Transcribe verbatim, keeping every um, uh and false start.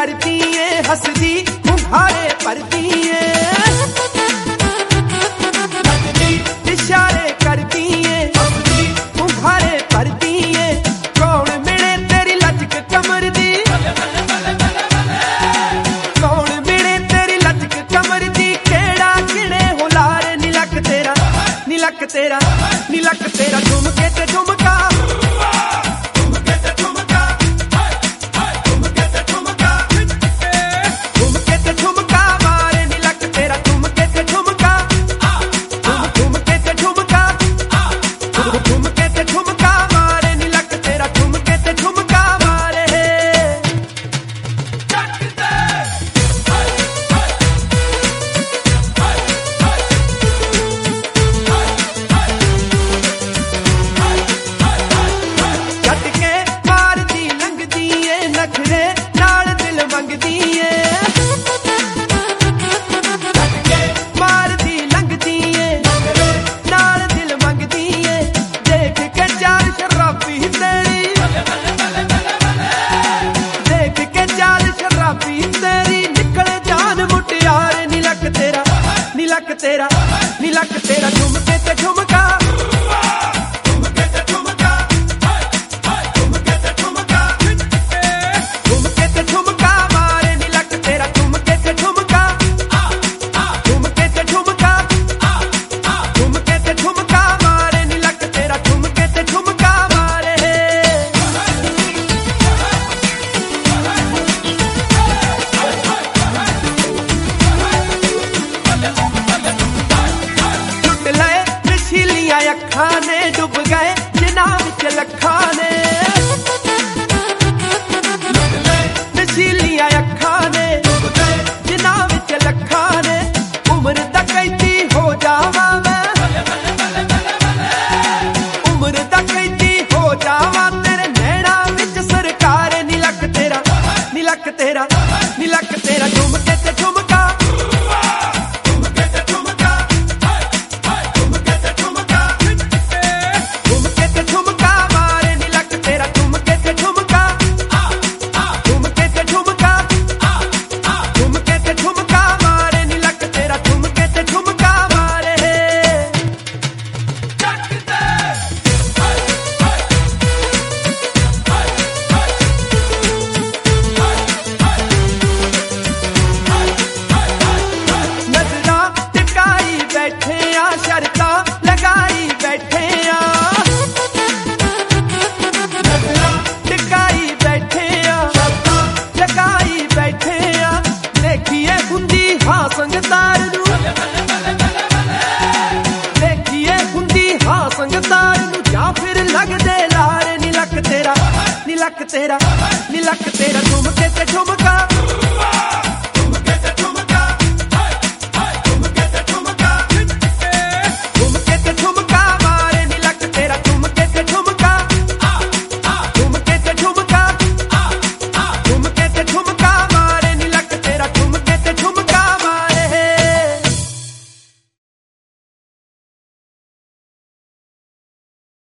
करती है हंसदी घुंघारे भरती है, इशारे करती है घुंघारे भरती है। कौन मिले तेरी लचक कमर दी, कौन मिले तेरी लचक कमर दी। केड़ा किड़े हुलार निलक तेरा निलक तेरा निलक तेरा झुमके ते झुमका, झुमके ते झुमका, झुमके ते झुमका, झुमके ते झुमका मारे निलक तेरा झुमके ते झुमका, झुमके ते झुमका, झुमके ते झुमका मारे निलक तेरा झुमके ते झुमका मारे। झटके मारदी लंघदी ए नखरे नाल दिल मंगदी ए, झटके मारदी लंघदी ए नाल दिल मंगदी ए। देख के चाल शराबी तेरी, देख के चाल शराबी तेरी। निकले जान मुटियार निलक तेरा निलक तेरा निलक तेरा झुमके ते झुमका, झुमके ते झुमका, झुमके ते झुमका, झुमके ते झुमका मारे निलक तेरा झुमके ते झुमका, झुमके ते झुमका, झुमके ते झुमका मारे निलक तेरा झुमके ते झुमका मारे। लुट लए नशीलियां अखां ने डुब गए जिन्हां विच लखां ने, लुट लए नशीलियां अखां ने डुब गए जिन्हां विच लखां ने। उम्र दा कैदी हो जावां मैं, उम्र दा कैदी हो जावां तेरे नैना विच सरकार। निलक तेरा निलक तेरा निलक तेरा झुमके ते झुमका, झुमके ते झुमका, झुमके ते झुमका, झुमके ते झुमका मारे निलक तेरा झुमके ते झुमका, झुमके ते झुमका, झुमके ते झुमका मारे निलक तेरा झुमके ते झुमका मारे। नजरा टिकाई बैठे आ शर्तां लगाई बैठे आ, नजरा टिकाई बैठे आ शर्तां लगाई बैठे आ। देखिए हुंदी हां संगतार नू, देखिए हुंदी हां संगतार नू। या फिर लगदे लार निलक तेरा निलक तेरा निलक तेरा झुमके ते झुमका,